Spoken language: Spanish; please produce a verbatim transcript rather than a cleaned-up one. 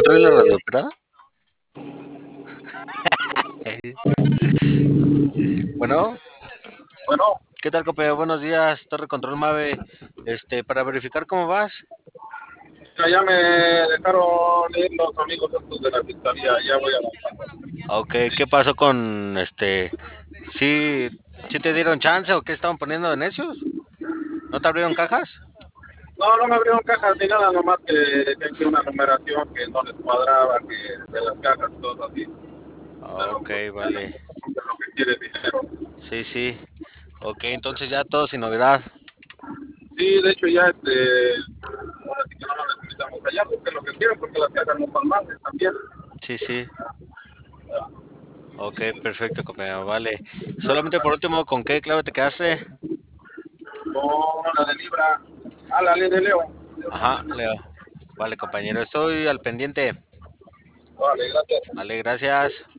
control de la radio, ¿verdad? Bueno, Bueno, ¿qué tal, compañero? Buenos días, Torre Control Mave. Este, para verificar cómo vas. ya, ya me dejaron ir los amigos estos de la fiscalía, ya voy avanzando. Ok, ¿qué pasó con este? ¿Sí, sí te dieron chance o qué estaban poniendo de necios? ¿No te abrieron cajas? No, no me abrieron cajas ni nada, nomás que, que aquí una numeración que no les cuadraba, que de las cajas y todo así. Pero Ok, pues vale. lo que quiere es dinero. Sí, sí. Ok, entonces ya todo sin novedad. Sí, de hecho ya este, ahora sí que no lo necesitamos allá, porque lo que quieren, porque las cajas no son mal, están bien. Sí, sí. Ok, perfecto, compañero. Vale. Solamente por último, ¿con qué clave te quedaste? Con la de Libra, a la ley de Leo. Ajá, Leo. Vale, compañero. Estoy al pendiente. Vale, gracias. Vale, gracias.